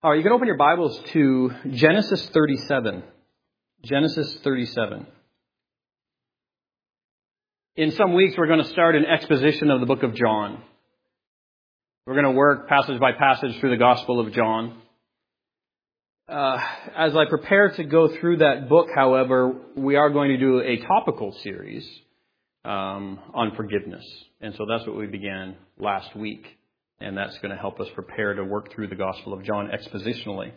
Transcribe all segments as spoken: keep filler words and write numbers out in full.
All right, you can open your Bibles to Genesis thirty-seven. Genesis thirty-seven. In some weeks, we're going to start an exposition of the book of John. We're going to work passage by passage through the Gospel of John. Uh, as I prepare to go through that book, however, we are going to do a topical series um, on forgiveness. And so that's what we began last week. And that's going to help us prepare to work through the Gospel of John expositionally.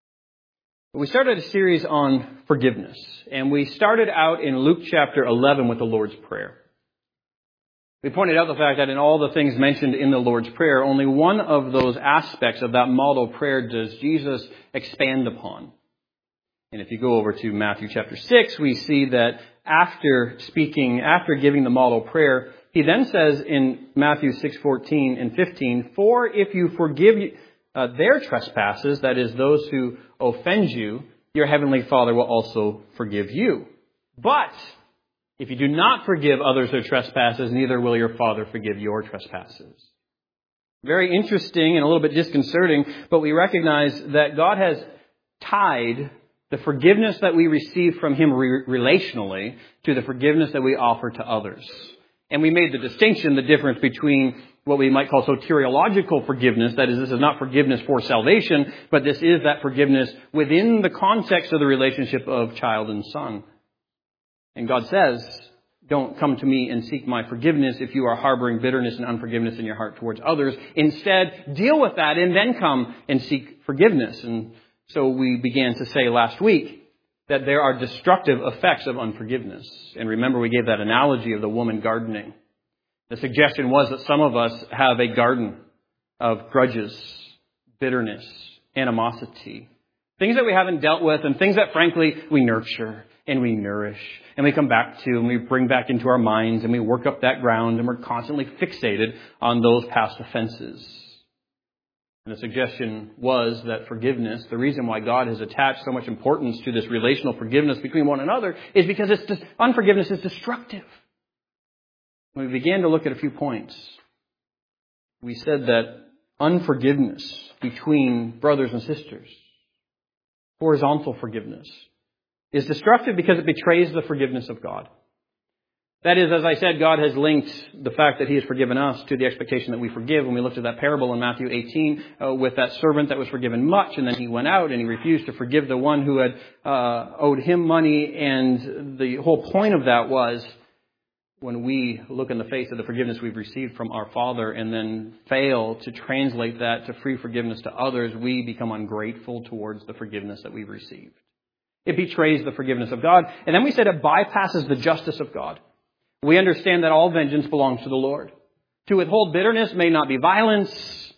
We started a series on forgiveness. And we started out in Luke chapter eleven with the Lord's Prayer. We pointed out the fact that in all the things mentioned in the Lord's Prayer, only one of those aspects of that model prayer does Jesus expand upon. And if you go over to Matthew chapter six, we see that after speaking, after giving the model prayer, he then says in Matthew six fourteen and fifteen, "For if you forgive uh, their trespasses, that is, those who offend you, your heavenly Father will also forgive you. But if you do not forgive others their trespasses, neither will your Father forgive your trespasses." Very interesting and a little bit disconcerting, but we recognize that God has tied the forgiveness that we receive from Him re- relationally to the forgiveness that we offer to others. And we made the distinction, the difference between what we might call soteriological forgiveness. That is, this is not forgiveness for salvation, but this is that forgiveness within the context of the relationship of child and son. And God says, don't come to me and seek my forgiveness if you are harboring bitterness and unforgiveness in your heart towards others. Instead, deal with that and then come and seek forgiveness. And so we began to say last week that there are destructive effects of unforgiveness. And remember, we gave that analogy of the woman gardening. The suggestion was that some of us have a garden of grudges, bitterness, animosity, things that we haven't dealt with and things that, frankly, we nurture and we nourish and we come back to and we bring back into our minds and we work up that ground and we're constantly fixated on those past offenses. And the suggestion was that forgiveness, the reason why God has attached so much importance to this relational forgiveness between one another is because it's just, unforgiveness is destructive. When we began to look at a few points, we said that unforgiveness between brothers and sisters, horizontal forgiveness, is destructive because it betrays the forgiveness of God. That is, as I said, God has linked the fact that He has forgiven us to the expectation that we forgive. When we looked at that parable in Matthew eighteen uh, with that servant that was forgiven much, and then he went out and he refused to forgive the one who had uh, owed him money. And the whole point of that was when we look in the face of the forgiveness we've received from our Father and then fail to translate that to free forgiveness to others, we become ungrateful towards the forgiveness that we've received. It betrays the forgiveness of God. And then we said it bypasses the justice of God. We understand that all vengeance belongs to the Lord. To withhold bitterness may not be violence,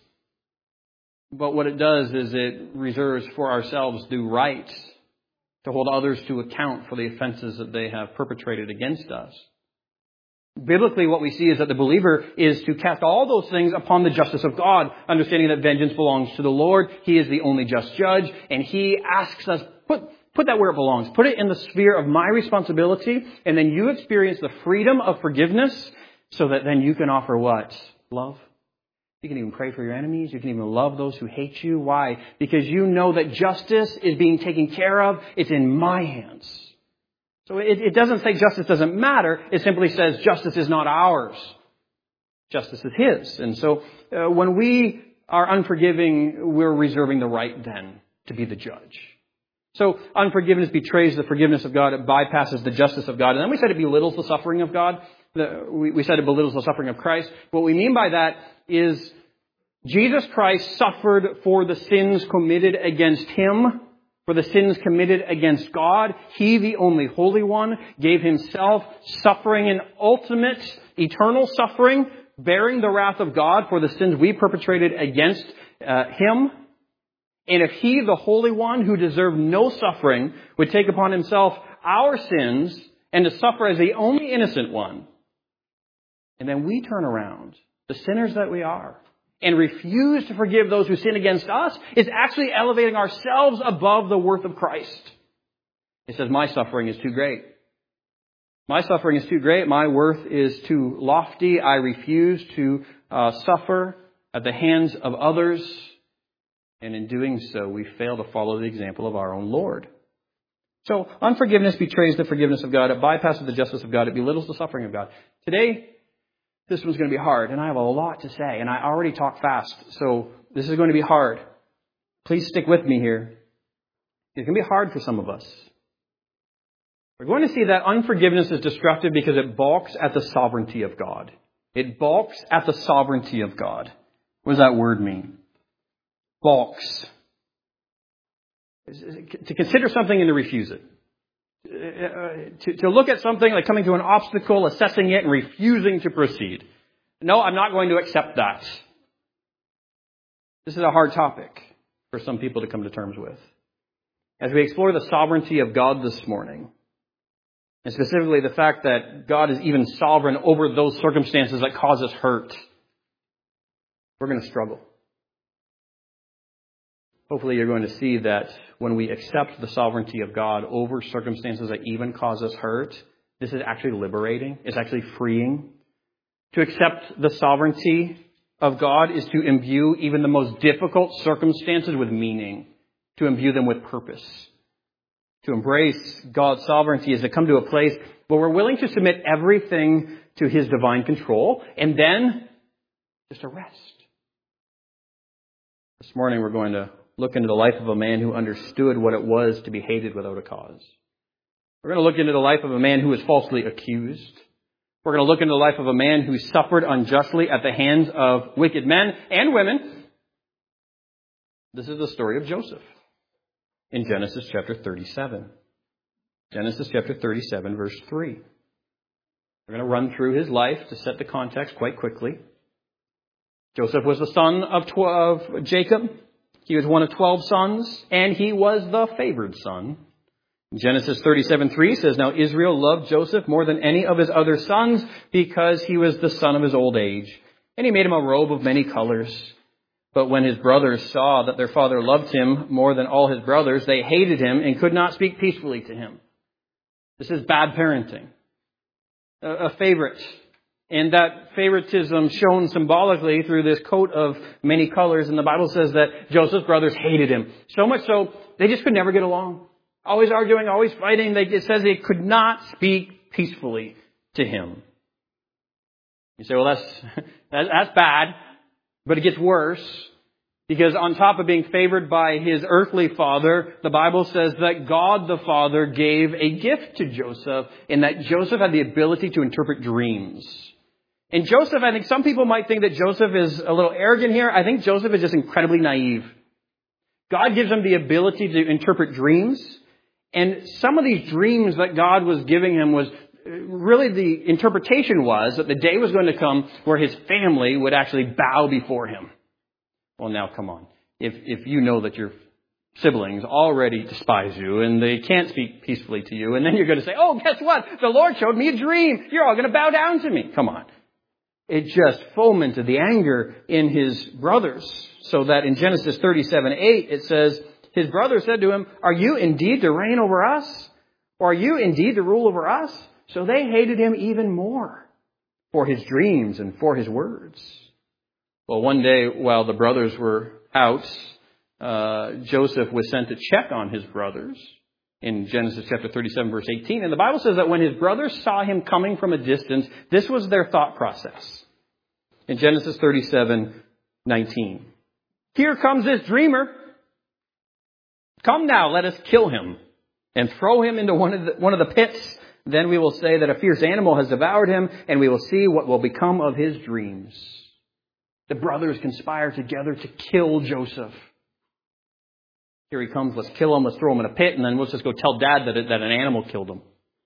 but what it does is it reserves for ourselves due right to hold others to account for the offenses that they have perpetrated against us. Biblically, what we see is that the believer is to cast all those things upon the justice of God, understanding that vengeance belongs to the Lord. He is the only just judge, and He asks us, put Put that where it belongs. Put it in the sphere of my responsibility, and then you experience the freedom of forgiveness so that then you can offer what? Love. You can even pray for your enemies. You can even love those who hate you. Why? Because you know that justice is being taken care of. It's in my hands. So it, it doesn't say justice doesn't matter. It simply says justice is not ours. Justice is His. And so uh, when we are unforgiving, we're reserving the right then to be the judge. So unforgiveness betrays the forgiveness of God. It bypasses the justice of God. And then we said it belittles the suffering of God. The, we, we said it belittles the suffering of Christ. What we mean by that is Jesus Christ suffered for the sins committed against Him, for the sins committed against God. He, the only Holy One, gave Himself suffering in ultimate eternal suffering, bearing the wrath of God for the sins we perpetrated against uh, Him. And if He, the Holy One, who deserved no suffering, would take upon Himself our sins and to suffer as the only innocent one, and then we turn around, the sinners that we are, and refuse to forgive those who sin against us, is actually elevating ourselves above the worth of Christ. It says, my suffering is too great. My suffering is too great. My worth is too lofty. I refuse to uh, suffer at the hands of others And in doing so, we fail to follow the example of our own Lord. So unforgiveness betrays the forgiveness of God. It bypasses the justice of God. It belittles the suffering of God. Today, this one's going to be hard, and I have a lot to say, and I already talk fast, so this is going to be hard. Please stick with me here. It's going to be hard for some of us. We're going to see that unforgiveness is destructive because it balks at the sovereignty of God. It balks at the sovereignty of God. What does that word mean? Balks. To consider something and to refuse it. To, to look at something like coming to an obstacle, assessing it, and refusing to proceed. No, I'm not going to accept that. This is a hard topic for some people to come to terms with. As we explore the sovereignty of God this morning, and specifically the fact that God is even sovereign over those circumstances that cause us hurt, we're going to struggle. Hopefully you're going to see that when we accept the sovereignty of God over circumstances that even cause us hurt, this is actually liberating. It's actually freeing. To accept the sovereignty of God is to imbue even the most difficult circumstances with meaning, to imbue them with purpose. To embrace God's sovereignty is to come to a place where we're willing to submit everything to His divine control and then just to rest. This morning we're going to look into the life of a man who understood what it was to be hated without a cause. We're going to look into the life of a man who was falsely accused. We're going to look into the life of a man who suffered unjustly at the hands of wicked men and women. This is the story of Joseph in Genesis chapter thirty-seven. Genesis chapter thirty-seven, verse three. We're going to run through his life to set the context quite quickly. Joseph was the son of, tw- of Jacob. He was one of twelve sons, and he was the favored son. Genesis thirty-seven three says, Now Israel loved Joseph more than any of his other sons because he was the son of his old age. And he made him a robe of many colors. But when his brothers saw that their father loved him more than all his brothers, they hated him and could not speak peacefully to him. This is bad parenting. A, a favorite. And that favoritism shown symbolically through this coat of many colors. And the Bible says that Joseph's brothers hated him. So much so, they just could never get along. Always arguing, always fighting. They, it says they could not speak peacefully to him. You say, well, that's, that, that's bad. But it gets worse. Because on top of being favored by his earthly father, the Bible says that God the Father gave a gift to Joseph. And that Joseph had the ability to interpret dreams. And Joseph, I think some people might think that Joseph is a little arrogant here. I think Joseph is just incredibly naive. God gives him the ability to interpret dreams. And some of these dreams that God was giving him was, really the interpretation was that the day was going to come where his family would actually bow before him. Well, now come on. If, if you know that your siblings already despise you and they can't speak peacefully to you, and then you're going to say, oh, guess what? The Lord showed me a dream. You're all going to bow down to me. Come on. It just fomented the anger in his brothers, so that in Genesis thirty-seven eight, it says, his brother said to him, are you indeed to reign over us? Or are you indeed to rule over us? So they hated him even more for his dreams and for his words. Well, one day while the brothers were out, uh, Joseph was sent to check on his brothers in Genesis chapter thirty-seven, verse eighteen. And the Bible says that when his brothers saw him coming from a distance, this was their thought process. In Genesis thirty-seven nineteen. Here comes this dreamer. Come now, let us kill him and throw him into one of the, one of the pits. Then we will say that a fierce animal has devoured him, and we will see what will become of his dreams. The brothers conspire together to kill Joseph. Here he comes, let's kill him, let's throw him in a pit, and then let's just go tell Dad that, it, that an animal killed him.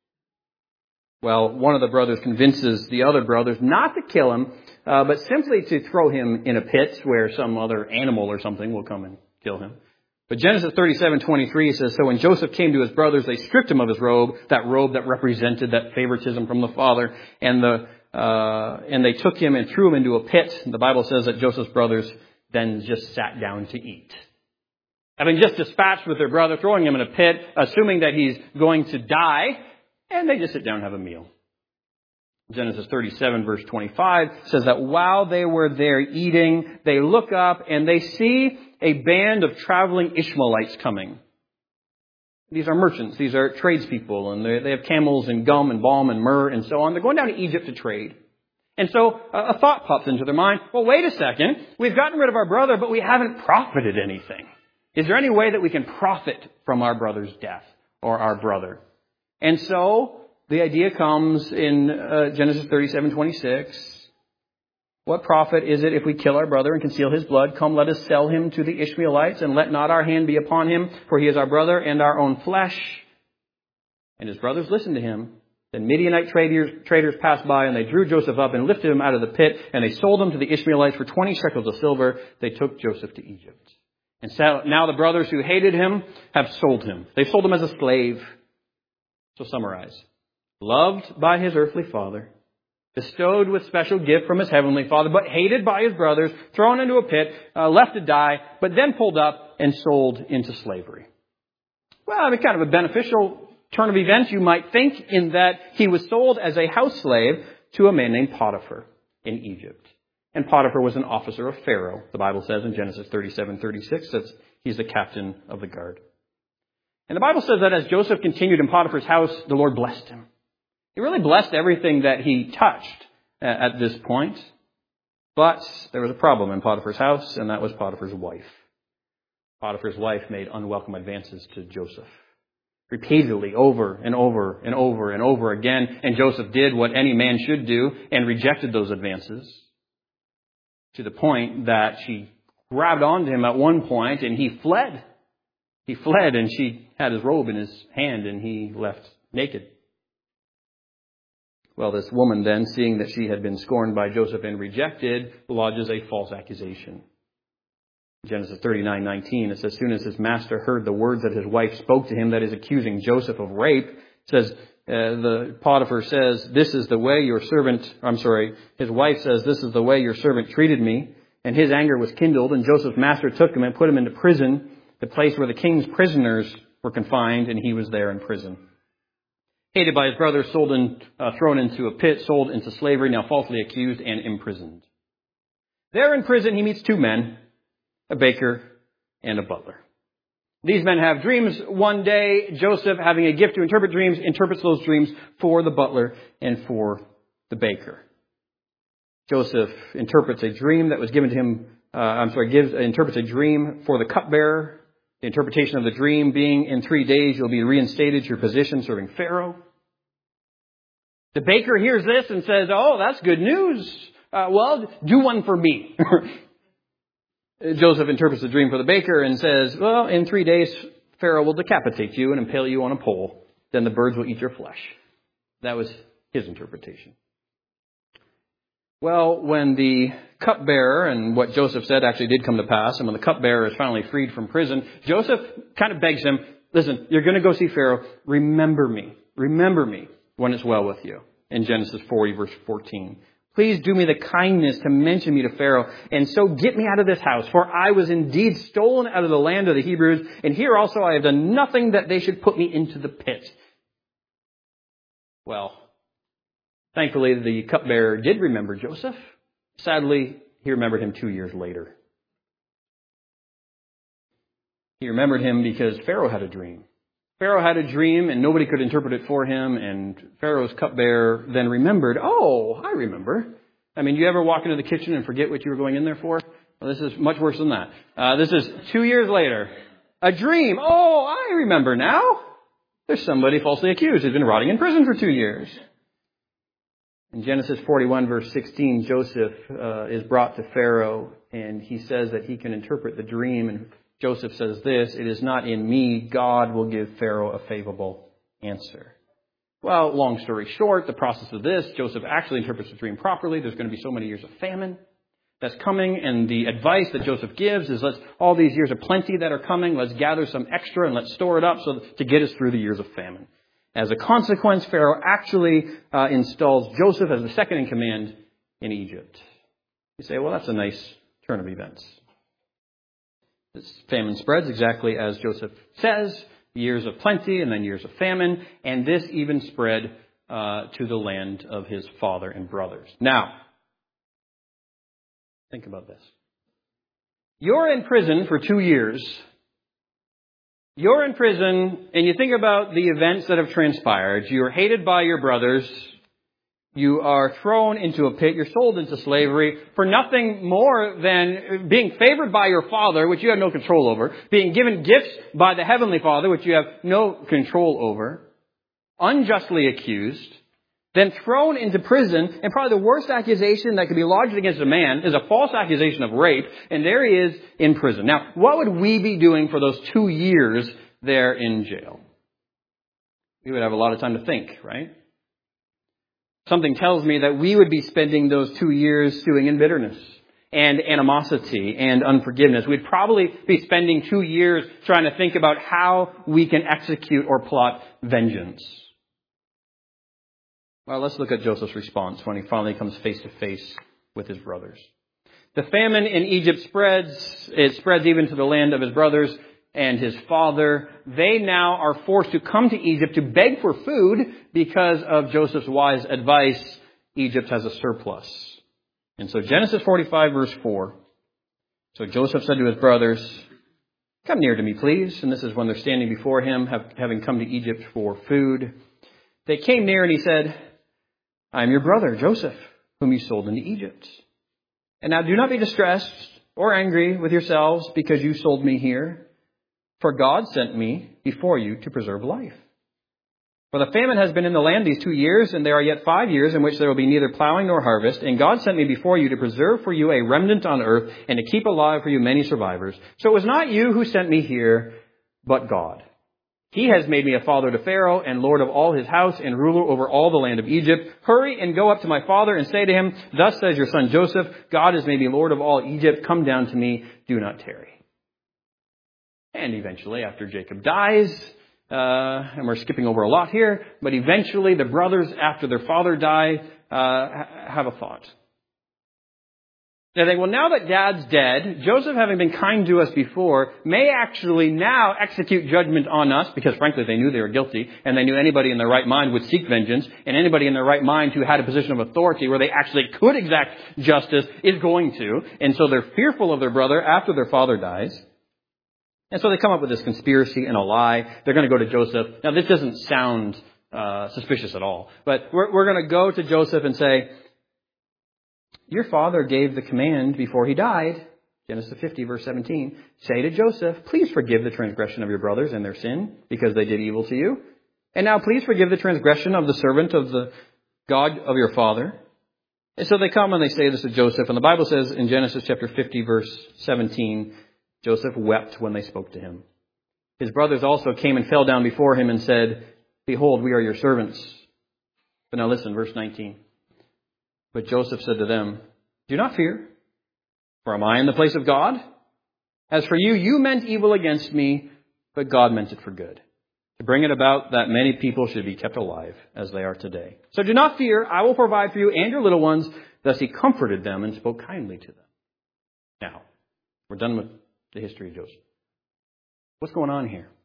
Well, one of the brothers convinces the other brothers not to kill him, uh, but simply to throw him in a pit where some other animal or something will come and kill him. But Genesis thirty-seven twenty-three says, so when Joseph came to his brothers, they stripped him of his robe, that robe that represented that favoritism from the father, and the uh, and they took him and threw him into a pit. The Bible says that Joseph's brothers then just sat down to eat. Having just dispatched with their brother, throwing him in a pit, assuming that he's going to die, and they just sit down and have a meal. Genesis thirty-seven verse twenty-five says that while they were there eating, they look up and they see a band of traveling Ishmaelites coming. These are merchants. These are tradespeople. And they, they have camels and gum and balm and myrrh and so on. They're going down to Egypt to trade. And so a thought pops into their mind. Well, wait a second. We've gotten rid of our brother, but we haven't profited anything. Is there any way that we can profit from our brother's death or our brother? And so the idea comes in uh, Genesis thirty-seven twenty-six. What profit is it if we kill our brother and conceal his blood? Come, let us sell him to the Ishmaelites, and let not our hand be upon him, for he is our brother and our own flesh. And his brothers listened to him. Then Midianite traders, traders passed by, and they drew Joseph up and lifted him out of the pit, and they sold him to the Ishmaelites for twenty shekels of silver. They took Joseph to Egypt. And so now the brothers who hated him have sold him. They've sold him as a slave. So summarize. Loved by his earthly father, bestowed with special gift from his heavenly father, but hated by his brothers, thrown into a pit, uh, left to die, but then pulled up and sold into slavery. Well, I mean, kind of a beneficial turn of events, you might think, in that he was sold as a house slave to a man named Potiphar in Egypt. And Potiphar was an officer of Pharaoh. The Bible says in Genesis thirty-seven thirty-six that he's the captain of the guard. And the Bible says that as Joseph continued in Potiphar's house, the Lord blessed him. He really blessed everything that he touched at this point. But there was a problem in Potiphar's house, and that was Potiphar's wife. Potiphar's wife made unwelcome advances to Joseph. Repeatedly, over and over and over and over again. And Joseph did what any man should do and rejected those advances. To the point that she grabbed onto him at one point and he fled. He fled and she had his robe in his hand and he left naked. Well, this woman then, seeing that she had been scorned by Joseph and rejected, lodges a false accusation. Genesis thirty-nine nineteen, it says, as soon as his master heard the words that his wife spoke to him, that is accusing Joseph of rape, it says, uh, the Potiphar says, this is the way your servant, I'm sorry, his wife says, this is the way your servant treated me. And his anger was kindled, and Joseph's master took him and put him into prison, the place where the king's prisoners were confined, and he was there in prison. Hated by his brothers, sold in, uh, thrown into a pit, sold into slavery, now falsely accused and imprisoned. There in prison, he meets two men, a baker and a butler. These men have dreams. One day, Joseph, having a gift to interpret dreams, interprets those dreams for the butler and for the baker. Joseph interprets a dream that was given to him, uh, I'm sorry, gives, interprets a dream for the cupbearer. The interpretation of the dream being, in three days you'll be reinstated to your position serving Pharaoh. The baker hears this and says, oh, that's good news. Uh, well, do one for me. Joseph interprets the dream for the baker and says, well, in three days Pharaoh will decapitate you and impale you on a pole. Then the birds will eat your flesh. That was his interpretation. Well, when the cupbearer, and what Joseph said actually did come to pass, and when the cupbearer is finally freed from prison, Joseph kind of begs him, listen, you're going to go see Pharaoh. Remember me. Remember me when it's well with you. In Genesis forty, verse fourteen. Please do me the kindness to mention me to Pharaoh, and so get me out of this house, for I was indeed stolen out of the land of the Hebrews, and here also I have done nothing that they should put me into the pit. Well, thankfully, the cupbearer did remember Joseph. Sadly, he remembered him two years later. He remembered him because Pharaoh had a dream. Pharaoh had a dream and nobody could interpret it for him. And Pharaoh's cupbearer then remembered, oh, I remember. I mean, you ever walk into the kitchen and forget what you were going in there for? Well, this is much worse than that. Uh, this is two years later. A dream. Oh, I remember now. There's somebody falsely accused who's been rotting in prison for two years. In Genesis forty-one, verse sixteen, Joseph uh, is brought to Pharaoh, and he says that he can interpret the dream. And Joseph says this, it is not in me, God will give Pharaoh a favorable answer. Well, long story short, the process of this, Joseph actually interprets the dream properly. There's going to be so many years of famine that's coming, and the advice that Joseph gives is let's all these years of plenty that are coming, let's gather some extra and let's store it up so to get us through the years of famine. As a consequence, Pharaoh actually uh, installs Joseph as the second in command in Egypt. You say, well, that's a nice turn of events. This famine spreads exactly as Joseph says, years of plenty and then years of famine, and this even spread uh, to the land of his father and brothers. Now, think about this. You're in prison for two years. You're in prison, and you think about the events that have transpired. You're hated by your brothers. You are thrown into a pit. You're sold into slavery for nothing more than being favored by your father, which you have no control over, being given gifts by the heavenly Father, which you have no control over, unjustly accused, then thrown into prison, and probably the worst accusation that could be lodged against a man is a false accusation of rape, and there he is in prison. Now, what would we be doing for those two years there in jail? We would have a lot of time to think, right? Something tells me that we would be spending those two years stewing in bitterness and animosity and unforgiveness. We'd probably be spending two years trying to think about how we can execute or plot vengeance. Well, let's look at Joseph's response when he finally comes face to face with his brothers. The famine in Egypt spreads. It spreads even to the land of his brothers and his father. They now are forced to come to Egypt to beg for food because of Joseph's wise advice. Egypt has a surplus. And so Genesis forty-five verse four. So Joseph said to his brothers, "Come near to me, please." And this is when they're standing before him, have, having come to Egypt for food. They came near and he said, "I am your brother, Joseph, whom you sold into Egypt. And now do not be distressed or angry with yourselves because you sold me here. For God sent me before you to preserve life. For the famine has been in the land these two years, and there are yet five years in which there will be neither plowing nor harvest. And God sent me before you to preserve for you a remnant on earth and to keep alive for you many survivors. So it was not you who sent me here, but God. He has made me a father to Pharaoh and lord of all his house and ruler over all the land of Egypt. Hurry and go up to my father and say to him, 'Thus says your son Joseph, God has made me lord of all Egypt. Come down to me. Do not tarry.'" And eventually, after Jacob dies, uh, and we're skipping over a lot here, but eventually the brothers, after their father died, uh, have a thought. They think, well, now that Dad's dead, Joseph, having been kind to us before, may actually now execute judgment on us, because frankly they knew they were guilty, and they knew anybody in their right mind would seek vengeance, and anybody in their right mind who had a position of authority where they actually could exact justice is going to. And so they're fearful of their brother after their father dies. And so they come up with this conspiracy and a lie. They're going to go to Joseph. Now, this doesn't sound uh, suspicious at all, but we're, we're going to go to Joseph and say, "Your father gave the command before he died," Genesis fifty, verse seventeen, "say to Joseph, please forgive the transgression of your brothers and their sin, because they did evil to you. And now please forgive the transgression of the servant of the God of your father." And so they come and they say this to Joseph. And the Bible says in Genesis chapter fifty, verse seventeen, Joseph wept when they spoke to him. His brothers also came and fell down before him and said, "Behold, we are your servants." But now listen, verse nineteen. But Joseph said to them, "Do not fear, for am I in the place of God? As for you, you meant evil against me, but God meant it for good, to bring it about that many people should be kept alive as they are today. So do not fear, I will provide for you and your little ones." Thus he comforted them and spoke kindly to them. Now, we're done with the history of Joseph. What's going on here?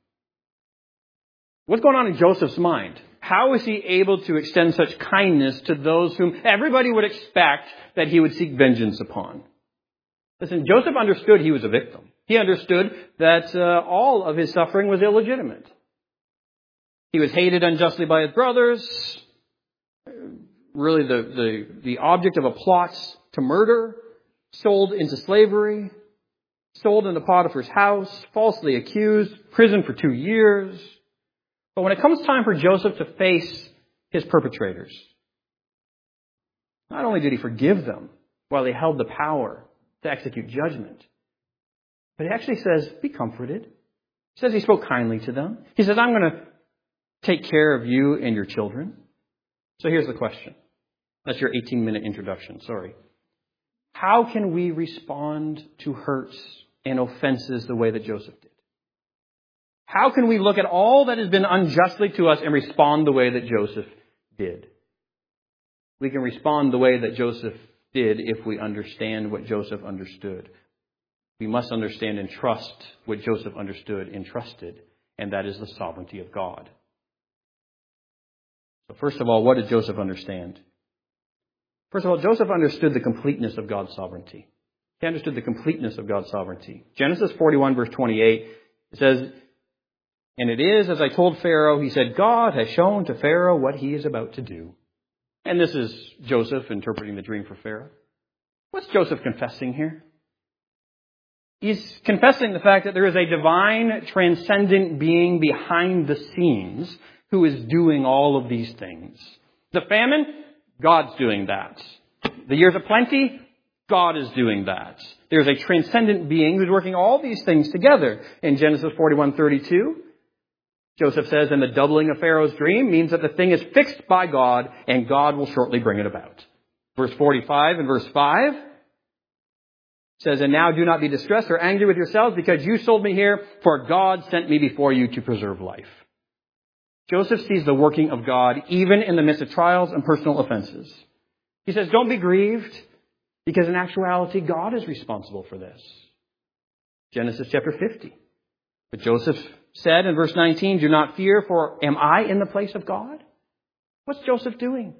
What's going on in Joseph's mind? How is he able to extend such kindness to those whom everybody would expect that he would seek vengeance upon? Listen, Joseph understood he was a victim. He understood that uh, all of his suffering was illegitimate. He was hated unjustly by his brothers, really the, the, the object of a plot to murder, sold into slavery, sold into Potiphar's house, falsely accused, prison for two years. But when it comes time for Joseph to face his perpetrators, not only did he forgive them while he held the power to execute judgment, but he actually says, "Be comforted." He says he spoke kindly to them. He says, "I'm going to take care of you and your children." So here's the question. That's your eighteen-minute introduction. Sorry. How can we respond to hurts and offenses the way that Joseph did? How can we look at all that has been unjustly to us and respond the way that Joseph did? We can respond the way that Joseph did if we understand what Joseph understood. We must understand and trust what Joseph understood and trusted, and that is the sovereignty of God. So first of all, what did Joseph understand? First of all, Joseph understood the completeness of God's sovereignty. He understood the completeness of God's sovereignty. Genesis forty-one, verse twenty-eight, it says, and it is, as I told Pharaoh, he said, God has shown to Pharaoh what he is about to do. And this is Joseph interpreting the dream for Pharaoh. What's Joseph confessing here? He's confessing the fact that there is a divine, transcendent being behind the scenes who is doing all of these things. The famine, God's doing that. The years of plenty, God is doing that. There's a transcendent being who's working all these things together. In Genesis forty-one thirty-two, Joseph says, and the doubling of Pharaoh's dream means that the thing is fixed by God and God will shortly bring it about. Verse forty-five and verse five says, and now do not be distressed or angry with yourselves because you sold me here, for God sent me before you to preserve life. Joseph sees the working of God even in the midst of trials and personal offenses. He says, don't be grieved, because in actuality, God is responsible for this. Genesis chapter fifty. But Joseph said in verse nineteen, do not fear, for am I in the place of God? What's Joseph doing?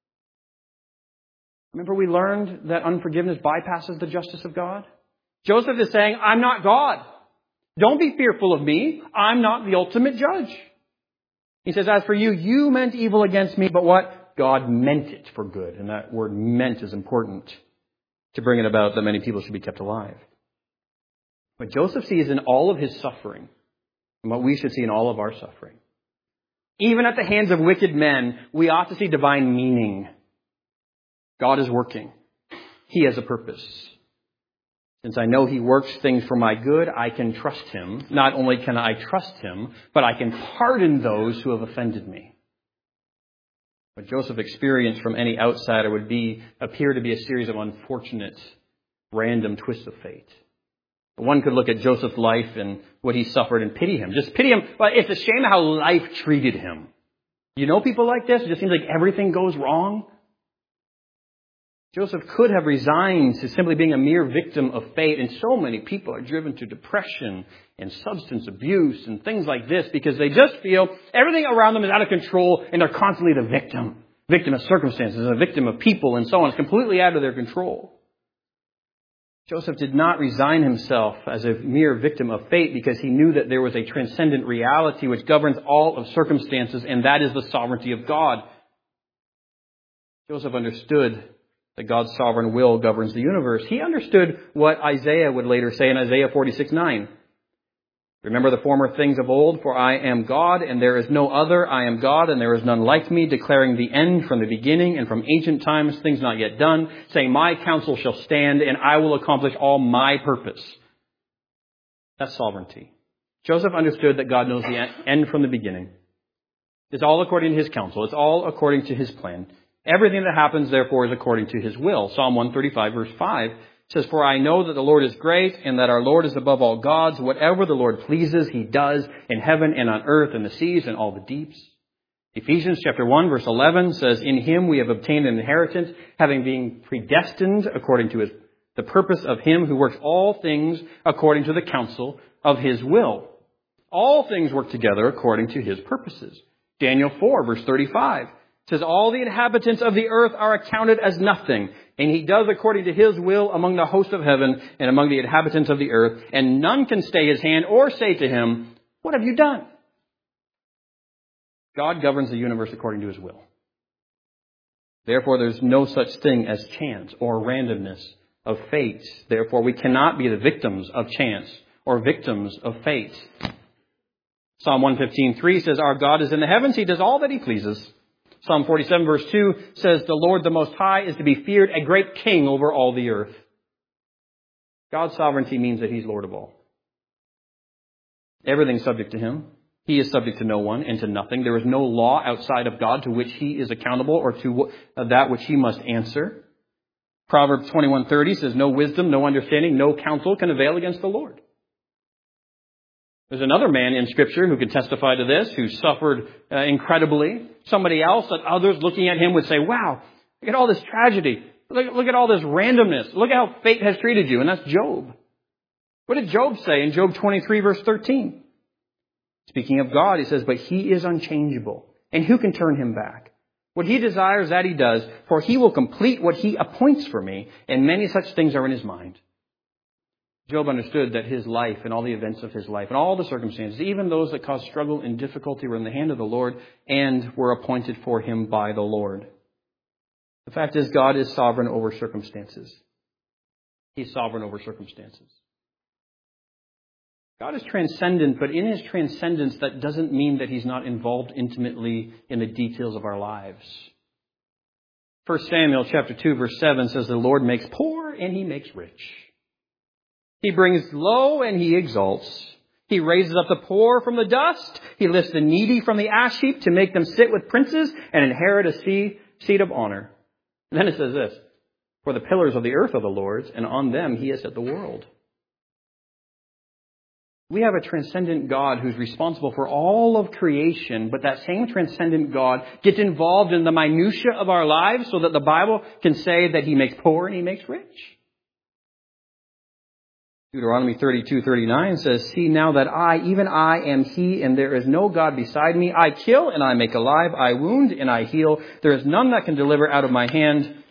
Remember we learned that unforgiveness bypasses the justice of God? Joseph is saying, I'm not God. Don't be fearful of me. I'm not the ultimate judge. He says, as for you, you meant evil against me, but what? God meant it for good. And that word meant is important to bring it about that many people should be kept alive. What Joseph sees in all of his suffering, and what we should see in all of our suffering, even at the hands of wicked men, we ought to see divine meaning. God is working. He has a purpose. Since I know He works things for my good, I can trust Him. Not only can I trust Him, but I can pardon those who have offended me. What Joseph experienced from any outsider would be appear to be a series of unfortunate, random twists of fate. One could look at Joseph's life and what he suffered and pity him. Just pity him. But it's a shame how life treated him. You know people like this? It just seems like everything goes wrong. Joseph could have resigned to simply being a mere victim of fate, and so many people are driven to depression and substance abuse and things like this because they just feel everything around them is out of control and they're constantly the victim. Victim of circumstances, a victim of people and so on. It's completely out of their control. Joseph did not resign himself as a mere victim of fate because he knew that there was a transcendent reality which governs all of circumstances, and that is the sovereignty of God. Joseph understood that God's sovereign will governs the universe. He understood what Isaiah would later say in Isaiah forty-six nine. Remember the former things of old, for I am God, and there is no other. I am God, and there is none like me, declaring the end from the beginning, and from ancient times, things not yet done, saying, my counsel shall stand, and I will accomplish all my purpose. That's sovereignty. Joseph understood that God knows the end from the beginning. It's all according to His counsel. It's all according to His plan. Everything that happens, therefore, is according to His will. Psalm one thirty-five, verse five says, for I know that the Lord is great and that our Lord is above all gods. Whatever the Lord pleases, He does in heaven and on earth and the seas and all the deeps. Ephesians chapter one, verse eleven says, in Him we have obtained an inheritance, having been predestined according to his, the purpose of Him who works all things according to the counsel of His will. All things work together according to His purposes. Daniel four, verse thirty-five. Says, all the inhabitants of the earth are accounted as nothing, and He does according to His will among the host of heaven and among the inhabitants of the earth, and none can stay His hand or say to Him, what have you done? God governs the universe according to His will. Therefore, there's no such thing as chance or randomness of fate. Therefore, we cannot be the victims of chance or victims of fate. Psalm one fifteen three says, our God is in the heavens. He does all that He pleases. Psalm forty-seven verse two says, the Lord the Most High is to be feared, a great king over all the earth. God's sovereignty means that He's Lord of all. Everything's subject to Him. He is subject to no one and to nothing. There is no law outside of God to which He is accountable or to that which He must answer. Proverbs twenty-one thirty says, no wisdom, no understanding, no counsel can avail against the Lord. There's another man in Scripture who could testify to this, who suffered uh, incredibly. Somebody else that others looking at him would say, wow, look at all this tragedy. Look, look at all this randomness. Look at how fate has treated you. And that's Job. What did Job say in Job twenty-three, verse thirteen? Speaking of God, he says, but He is unchangeable, and who can turn Him back? What He desires, that He does, for He will complete what He appoints for me, and many such things are in His mind. Job understood that his life and all the events of his life and all the circumstances, even those that caused struggle and difficulty, were in the hand of the Lord and were appointed for him by the Lord. The fact is, God is sovereign over circumstances. He's sovereign over circumstances. God is transcendent, but in his transcendence, that doesn't mean that he's not involved intimately in the details of our lives. First Samuel chapter two, verse seven says, the Lord makes poor and he makes rich. He brings low and he exalts. He raises up the poor from the dust. He lifts the needy from the ash heap to make them sit with princes and inherit a seat of honor. And then it says this, for the pillars of the earth are the Lord's, and on them he has set the world. We have a transcendent God who's responsible for all of creation, but that same transcendent God gets involved in the minutia of our lives so that the Bible can say that he makes poor and he makes rich. Deuteronomy thirty-two thirty-nine says, see now that I, even I, am he, and there is no God beside me. I kill and I make alive. I wound and I heal. There is none that can deliver out of my hand.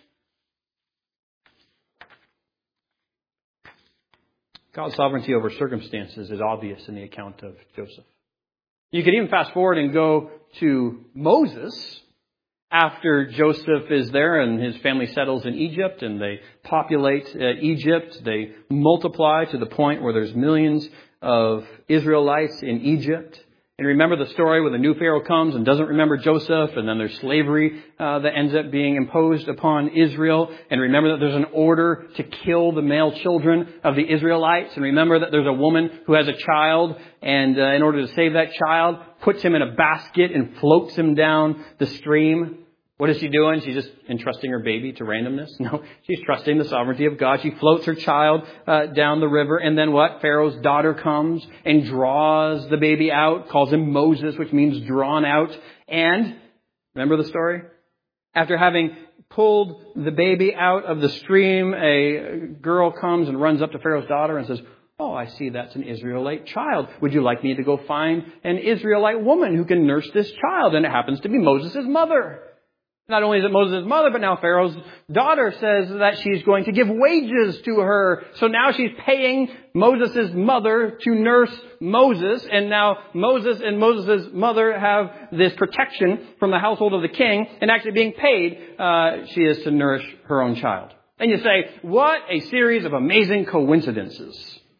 God's sovereignty over circumstances is obvious in the account of Joseph. You could even fast forward and go to Moses after Joseph is there and his family settles in Egypt and they populate uh, Egypt. They multiply to the point where there's millions of Israelites in Egypt. And remember the story where the new Pharaoh comes and doesn't remember Joseph, and then there's slavery uh, that ends up being imposed upon Israel. And remember that there's an order to kill the male children of the Israelites. And remember that there's a woman who has a child, and uh, in order to save that child, puts him in a basket and floats him down the stream. What is she doing? She's just entrusting her baby to randomness? No, she's trusting the sovereignty of God. She floats her child uh, down the river. And then what? Pharaoh's daughter comes and draws the baby out, calls him Moses, which means drawn out. And, remember the story? After having pulled the baby out of the stream, a girl comes and runs up to Pharaoh's daughter and says, oh, I see that's an Israelite child. Would you like me to go find an Israelite woman who can nurse this child? And it happens to be Moses' mother. Not only is it Moses' mother, but now Pharaoh's daughter says that she's going to give wages to her. So now she's paying Moses' mother to nurse Moses. And now Moses and Moses' mother have this protection from the household of the king. And actually being paid, uh, she is to nourish her own child. And you say, what a series of amazing coincidences.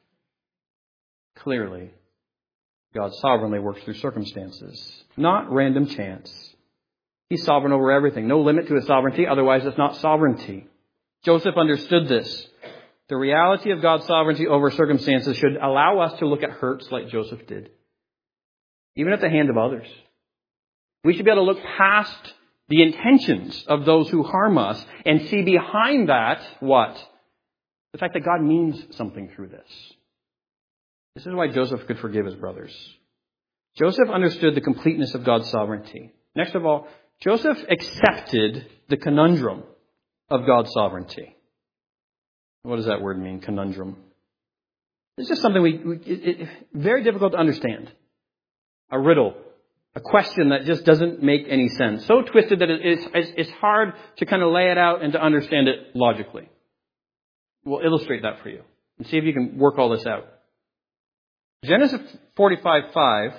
Clearly, God sovereignly works through circumstances, not random chance. He's sovereign over everything. No limit to his sovereignty. Otherwise, it's not sovereignty. Joseph understood this. The reality of God's sovereignty over circumstances should allow us to look at hurts like Joseph did, even at the hand of others. We should be able to look past the intentions of those who harm us and see behind that what? The fact that God means something through this. This is why Joseph could forgive his brothers. Joseph understood the completeness of God's sovereignty. Next of all, Joseph accepted the conundrum of God's sovereignty. What does that word mean, conundrum? It's just something we, we it, it, very difficult to understand. A riddle, a question that just doesn't make any sense. So twisted that it, it's, it's hard to kind of lay it out and to understand it logically. We'll illustrate that for you and see if you can work all this out. Genesis forty-five five.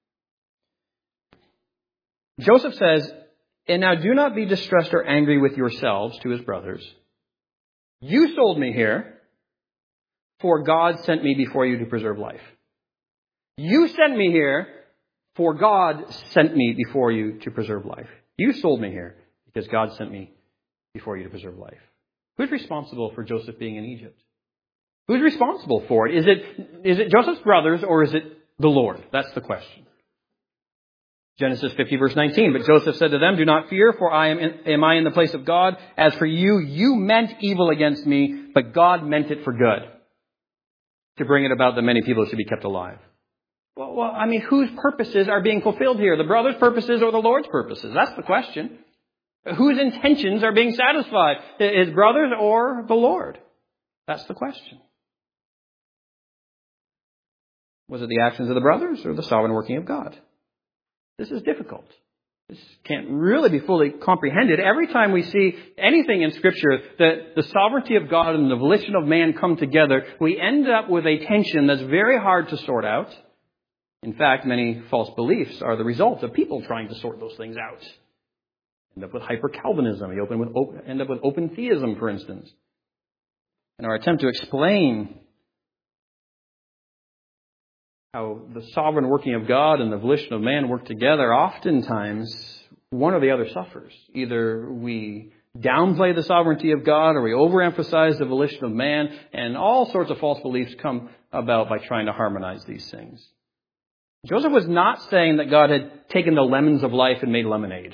Joseph says, and now do not be distressed or angry with yourselves, to his brothers. You sold me here, for God sent me before you to preserve life. You sent me here, for God sent me before you to preserve life. You sold me here, because God sent me before you to preserve life. Who's responsible for Joseph being in Egypt? Who's responsible for it? Is it, is it Joseph's brothers, or is it the Lord? That's the question. Genesis fifty, verse nineteen. But Joseph said to them, do not fear, for I am, in, am I in the place of God? As for you, you meant evil against me, but God meant it for good, to bring it about that many people should be kept alive. Well, well, I mean, whose purposes are being fulfilled here? The brother's purposes or the Lord's purposes? That's the question. Whose intentions are being satisfied? His brothers or the Lord? That's the question. Was it the actions of the brothers or the sovereign working of God? This is difficult. This can't really be fully comprehended. Every time we see anything in Scripture that the sovereignty of God and the volition of man come together, we end up with a tension that's very hard to sort out. In fact, many false beliefs are the result of people trying to sort those things out. End up with hyper-Calvinism. You open with, end up with open theism, for instance. In our attempt to explain how the sovereign working of God and the volition of man work together, oftentimes one or the other suffers. Either we downplay the sovereignty of God or we overemphasize the volition of man, and all sorts of false beliefs come about by trying to harmonize these things. Joseph was not saying that God had taken the lemons of life and made lemonade.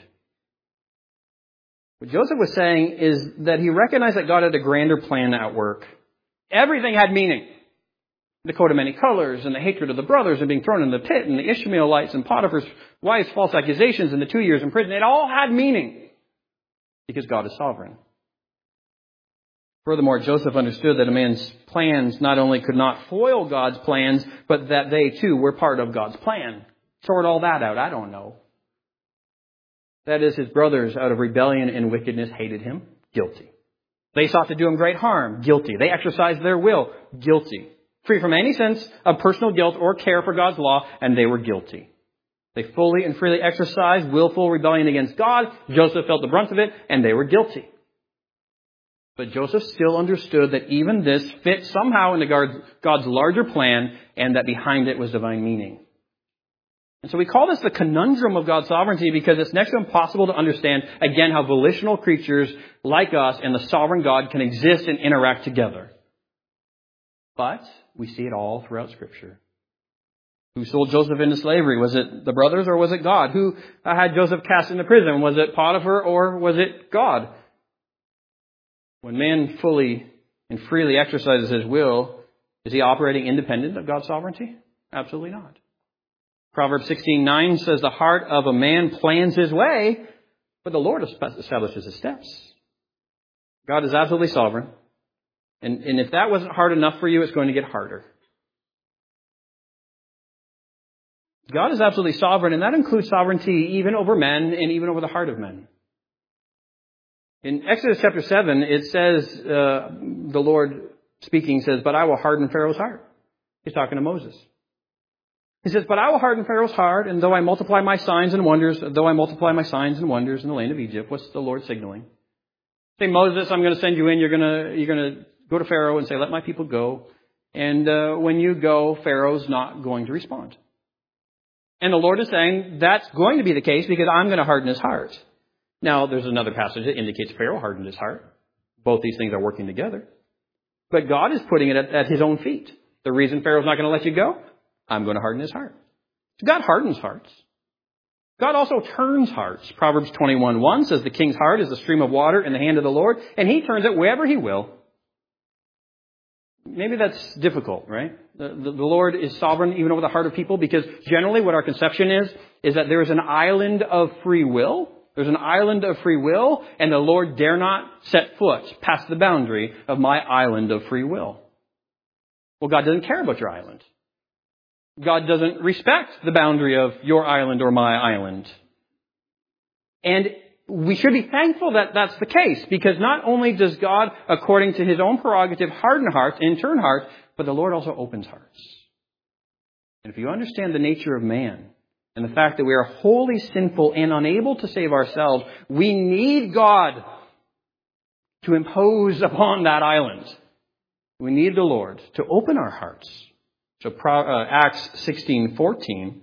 What Joseph was saying is that he recognized that God had a grander plan at work. Everything had meaning. The coat of many colors and the hatred of the brothers and being thrown in the pit and the Ishmaelites and Potiphar's wife's false accusations and the two years in prison. It all had meaning because God is sovereign. Furthermore, Joseph understood that a man's plans not only could not foil God's plans, but that they too were part of God's plan. Sort all that out. I don't know. That is, his brothers out of rebellion and wickedness hated him. Guilty. They sought to do him great harm. Guilty. They exercised their will. Guilty. Free from any sense of personal guilt or care for God's law, and they were guilty. They fully and freely exercised willful rebellion against God. Joseph felt the brunt of it, and they were guilty. But Joseph still understood that even this fit somehow into God's larger plan, and that behind it was divine meaning. And so we call this the conundrum of God's sovereignty because it's next to impossible to understand, again, how volitional creatures like us and the sovereign God can exist and interact together. But we see it all throughout Scripture. Who sold Joseph into slavery? Was it the brothers or was it God? Who had Joseph cast into prison? Was it Potiphar or was it God? When man fully and freely exercises his will, is he operating independent of God's sovereignty? Absolutely not. Proverbs sixteen nine says, the heart of a man plans his way, but the Lord establishes his steps. God is absolutely sovereign. And, and if that wasn't hard enough for you, it's going to get harder. God is absolutely sovereign, and that includes sovereignty even over men and even over the heart of men. In Exodus chapter seven, it says, uh, the Lord speaking says, but I will harden Pharaoh's heart. He's talking to Moses. He says, but I will harden Pharaoh's heart, and though I multiply my signs and wonders, though I multiply my signs and wonders in the land of Egypt, what's the Lord signaling? Say, Moses, I'm going to send you in, you're going to, you're going to go to Pharaoh and say, let my people go. And uh, when you go, Pharaoh's not going to respond. And the Lord is saying, that's going to be the case because I'm going to harden his heart. Now, there's another passage that indicates Pharaoh hardened his heart. Both these things are working together. But God is putting it at, at his own feet. The reason Pharaoh's not going to let you go, I'm going to harden his heart. God hardens hearts. God also turns hearts. Proverbs twenty-one one says, the king's heart is a stream of water in the hand of the Lord, and he turns it wherever he will. Maybe that's difficult, right? The, the, the Lord is sovereign even over the heart of people because generally what our conception is, is that there is an island of free will. There's an island of free will, and the Lord dare not set foot past the boundary of my island of free will. Well, God doesn't care about your island. God doesn't respect the boundary of your island or my island. And we should be thankful that that's the case, because not only does God, according to his own prerogative, harden hearts and turn hearts, but the Lord also opens hearts. And if you understand the nature of man and the fact that we are wholly sinful and unable to save ourselves, we need God to impose upon that island. We need the Lord to open our hearts. So uh, Acts sixteen fourteen,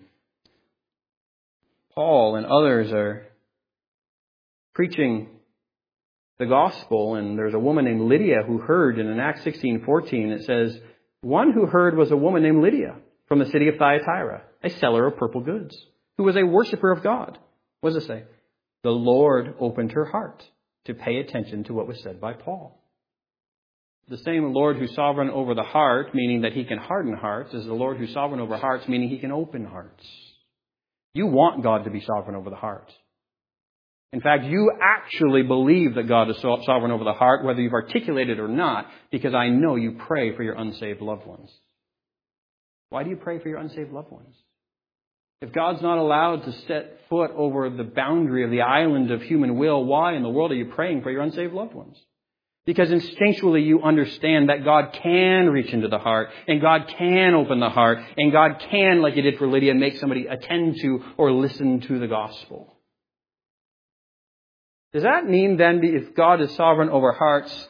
Paul and others are preaching the gospel, and there's a woman named Lydia who heard, and in Acts sixteen fourteen it says, one who heard was a woman named Lydia from the city of Thyatira, a seller of purple goods, who was a worshiper of God. What does it say? The Lord opened her heart to pay attention to what was said by Paul. The same Lord who's sovereign over the heart, meaning that he can harden hearts, is the Lord who's sovereign over hearts, meaning he can open hearts. You want God to be sovereign over the heart. In fact, you actually believe that God is sovereign over the heart, whether you've articulated it or not, because I know you pray for your unsaved loved ones. Why do you pray for your unsaved loved ones? If God's not allowed to set foot over the boundary of the island of human will, why in the world are you praying for your unsaved loved ones? Because instinctually you understand that God can reach into the heart, and God can open the heart, and God can, like He did for Lydia, make somebody attend to or listen to the gospel. Does that mean then, if God is sovereign over hearts,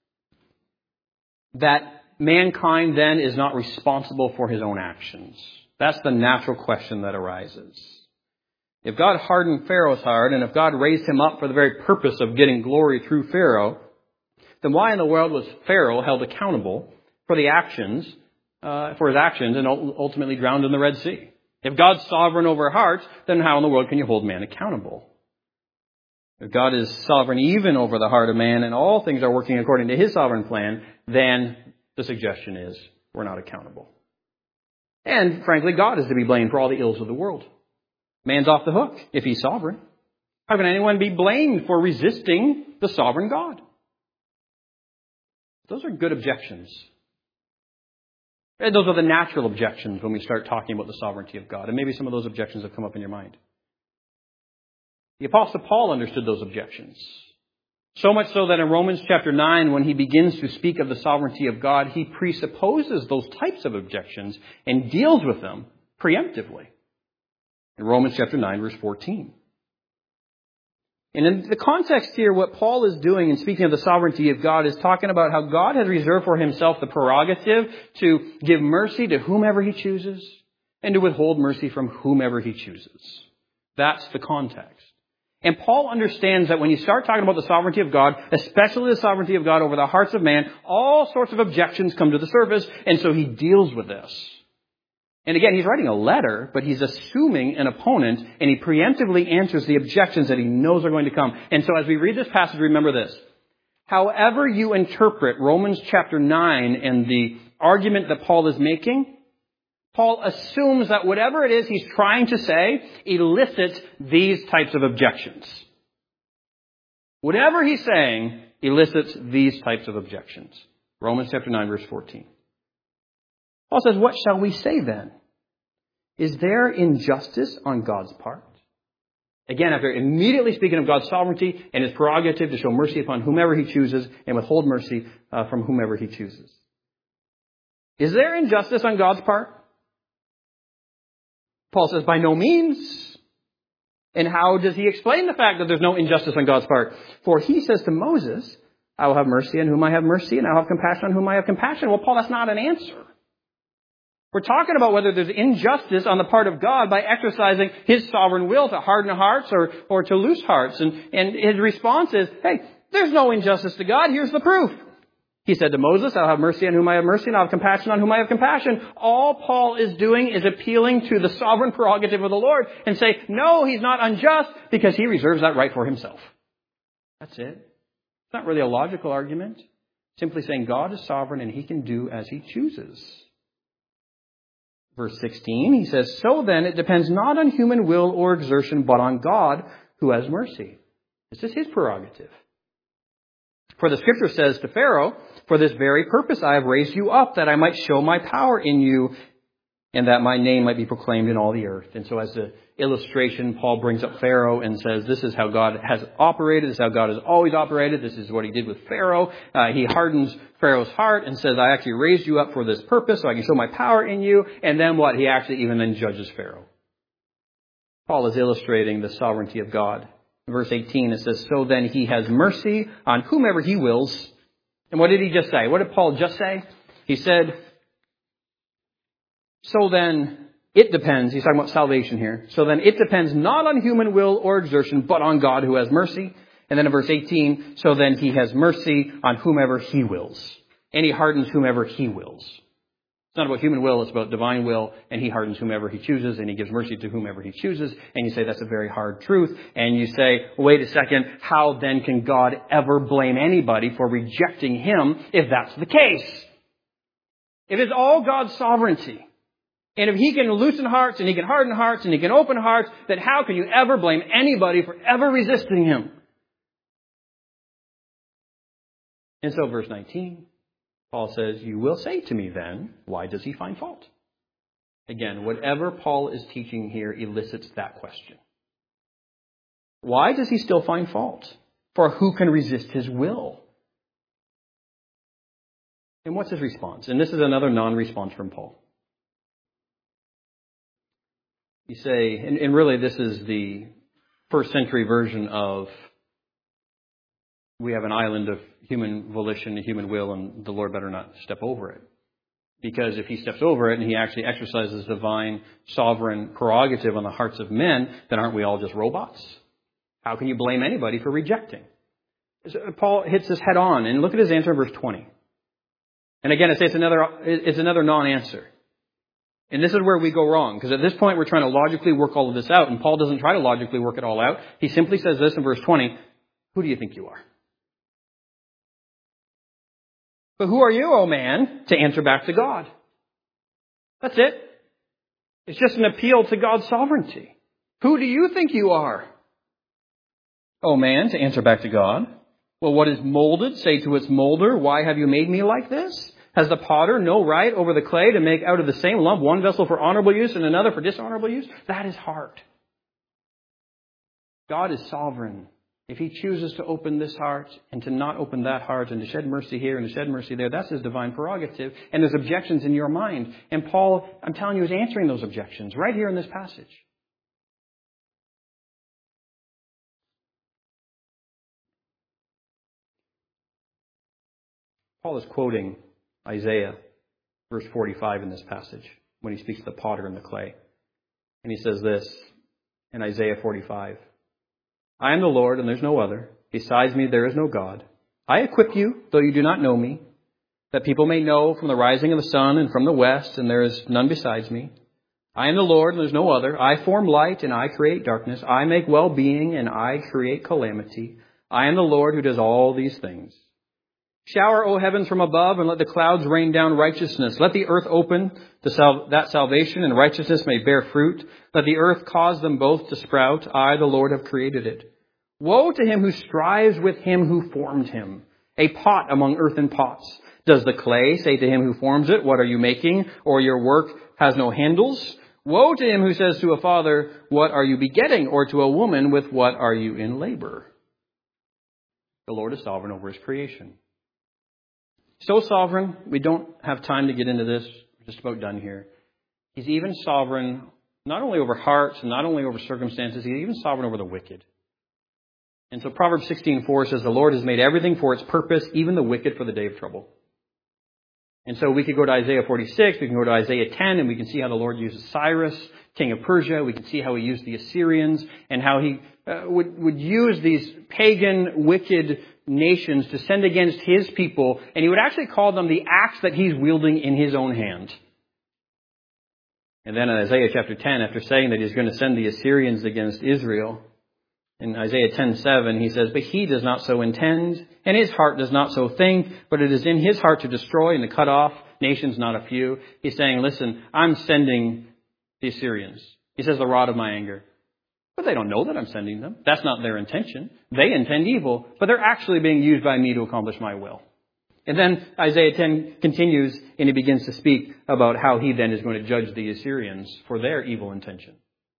that mankind then is not responsible for his own actions? That's the natural question that arises. If God hardened Pharaoh's heart, and if God raised him up for the very purpose of getting glory through Pharaoh, then why in the world was Pharaoh held accountable for the actions, uh, for his actions, and ultimately drowned in the Red Sea? If God's sovereign over hearts, then how in the world can you hold man accountable? If God is sovereign even over the heart of man, and all things are working according to His sovereign plan, then the suggestion is we're not accountable. And frankly, God is to be blamed for all the ills of the world. Man's off the hook if He's sovereign. How can anyone be blamed for resisting the sovereign God? Those are good objections. And those are the natural objections when we start talking about the sovereignty of God. And maybe some of those objections have come up in your mind. The Apostle Paul understood those objections. So much so that in Romans chapter nine, when he begins to speak of the sovereignty of God, he presupposes those types of objections and deals with them preemptively. In Romans chapter nine, verse fourteen. And in the context here, what Paul is doing in speaking of the sovereignty of God is talking about how God has reserved for Himself the prerogative to give mercy to whomever He chooses and to withhold mercy from whomever He chooses. That's the context. And Paul understands that when you start talking about the sovereignty of God, especially the sovereignty of God over the hearts of man, all sorts of objections come to the surface, and so he deals with this. And again, he's writing a letter, but he's assuming an opponent, and he preemptively answers the objections that he knows are going to come. And so as we read this passage, remember this. However you interpret Romans chapter nine and the argument that Paul is making, Paul assumes that whatever it is he's trying to say elicits these types of objections. Whatever he's saying elicits these types of objections. Romans chapter nine, verse fourteen. Paul says, what shall we say then? Is there injustice on God's part? Again, after immediately speaking of God's sovereignty and His prerogative to show mercy upon whomever He chooses and withhold mercy uh, from whomever He chooses. Is there injustice on God's part? Paul says, by no means. And how does he explain the fact that there's no injustice on God's part? For he says to Moses, I will have mercy on whom I have mercy, and I will have compassion on whom I have compassion. Well, Paul, that's not an answer. We're talking about whether there's injustice on the part of God by exercising His sovereign will to harden hearts or, or to loose hearts. And, and his response is, hey, there's no injustice to God. Here's the proof. He said to Moses, I'll have mercy on whom I have mercy, and I'll have compassion on whom I have compassion. All Paul is doing is appealing to the sovereign prerogative of the Lord and say, no, He's not unjust because He reserves that right for Himself. That's it. It's not really a logical argument. Simply saying God is sovereign and He can do as He chooses. Verse sixteen, he says, so then it depends not on human will or exertion, but on God who has mercy. This is His prerogative. For the Scripture says to Pharaoh, for this very purpose I have raised you up, that I might show my power in you, and that my name might be proclaimed in all the earth. And so as the illustration, Paul brings up Pharaoh and says, this is how God has operated. This is how God has always operated. This is what He did with Pharaoh. Uh, he hardens Pharaoh's heart and says, I actually raised you up for this purpose so I can show my power in you. And then what? He actually even then judges Pharaoh. Paul is illustrating the sovereignty of God. In verse eighteen, it says, so then He has mercy on whomever He wills. And what did he just say? What did Paul just say? He said, so then it depends. He's talking about salvation here. So then it depends not on human will or exertion, but on God who has mercy. And then in verse eighteen, so then He has mercy on whomever He wills. And He hardens whomever He wills. It's not about human will, it's about divine will, and He hardens whomever He chooses, and He gives mercy to whomever He chooses. And you say, that's a very hard truth. And you say, wait a second, how then can God ever blame anybody for rejecting Him if that's the case? If it's all God's sovereignty, and if He can loosen hearts, and He can harden hearts, and He can open hearts, then how can you ever blame anybody for ever resisting Him? And so verse nineteen, Paul says, you will say to me then, why does He find fault? Again, whatever Paul is teaching here elicits that question. Why does he still find fault? For who can resist his will? And what's his response? And this is another non-response from Paul. You say, and, and really this is the first century version of we have an island of human volition and human will, and the Lord better not step over it. Because if he steps over it and he actually exercises divine sovereign prerogative on the hearts of men, then aren't we all just robots? How can you blame anybody for rejecting? So Paul hits this head on, and look at his answer in verse twenty. And again, I say it's another, it's another non-answer. And this is where we go wrong, because at this point we're trying to logically work all of this out, and Paul doesn't try to logically work it all out. He simply says this in verse twenty, who do you think you are? But who are you, O man, to answer back to God? That's it. It's just an appeal to God's sovereignty. Who do you think you are, O man, to answer back to God? Well, what is molded, say to its molder, why have you made me like this? Has the potter no right over the clay to make out of the same lump one vessel for honorable use and another for dishonorable use? That is heart. God is sovereign. If he chooses to open this heart and to not open that heart and to shed mercy here and to shed mercy there, that's his divine prerogative. And there's objections in your mind. And Paul, I'm telling you, is answering those objections right here in this passage. Paul is quoting Isaiah, verse forty-five in this passage, when he speaks to the potter and the clay. And he says this in Isaiah forty-five. I am the Lord, and there's no other. Besides me, there is no God. I equip you, though you do not know me, that people may know from the rising of the sun and from the west, and there is none besides me. I am the Lord, and there's no other. I form light, and I create darkness. I make well-being, and I create calamity. I am the Lord who does all these things. Shower, O heavens, from above, and let the clouds rain down righteousness. Let the earth open, to sal- that salvation and righteousness may bear fruit. Let the earth cause them both to sprout. I, the Lord, have created it. Woe to him who strives with him who formed him, a pot among earthen pots. Does the clay say to him who forms it, what are you making? Or your work has no handles? Woe to him who says to a father, what are you begetting? Or to a woman, with what are you in labor? The Lord is sovereign over his creation. So sovereign, we don't have time to get into this. We're just about done here. He's even sovereign, not only over hearts and not only over circumstances, he's even sovereign over the wicked. And so Proverbs sixteen four says, the Lord has made everything for its purpose, even the wicked for the day of trouble. And so we could go to Isaiah forty-six, we can go to Isaiah ten, and we can see how the Lord uses Cyrus, king of Persia. We can see how he used the Assyrians, and how he uh, would, would use these pagan, wicked nations to send against his people, and he would actually call them the axe that he's wielding in his own hand. And then in Isaiah chapter ten, after saying that he's going to send the Assyrians against Israel, in Isaiah ten seven, he says, but he does not so intend, and his heart does not so think, but it is in his heart to destroy and to cut off nations, not a few. He's saying, listen, I'm sending the Assyrians. He says, the rod of my anger. But they don't know that I'm sending them. That's not their intention. They intend evil, but they're actually being used by me to accomplish my will. And then Isaiah ten continues, and he begins to speak about how he then is going to judge the Assyrians for their evil intention.